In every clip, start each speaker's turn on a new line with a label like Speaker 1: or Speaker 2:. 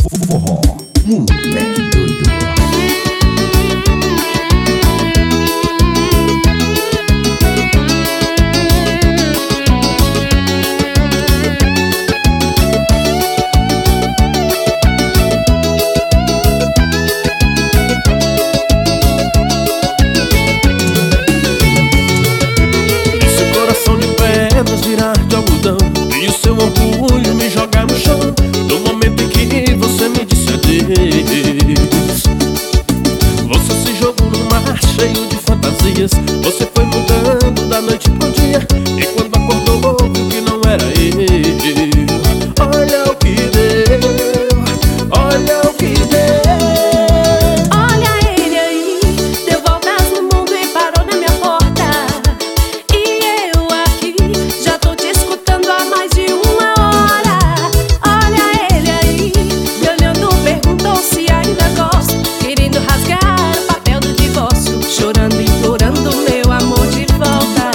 Speaker 1: Forró, moleque doido.
Speaker 2: Esse coração de pedras virar de algodão e o seu orgulho me jogar no chão. No momento em que você me disse adeus, você se jogou num mar cheio de fantasias. Você foi mudando da noite pro dia, e quando acordou viu que não era eu. Olha o que deu, olha o que deu.
Speaker 3: Olha ele aí, deu voltas no mundo e parou na minha porta. E eu aqui, já tô te escutando há mais de uma hora. Olha ele aí, me olhando, perguntou se ainda gosto, querendo rasgar o papel do divórcio, chorando, implorando meu amor de volta.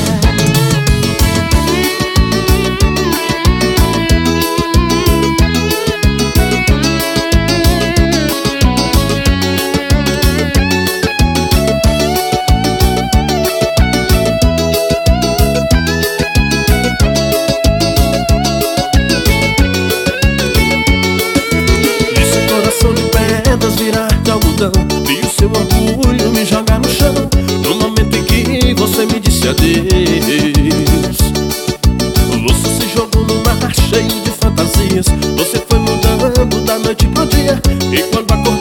Speaker 2: Esse coração de pedras virar de algodão e o seu orgulho me jogar no chão. No momento em que você me disse adeus, você se jogou num mar cheio de fantasias. Você foi mudando da noite pro dia, e quando acordou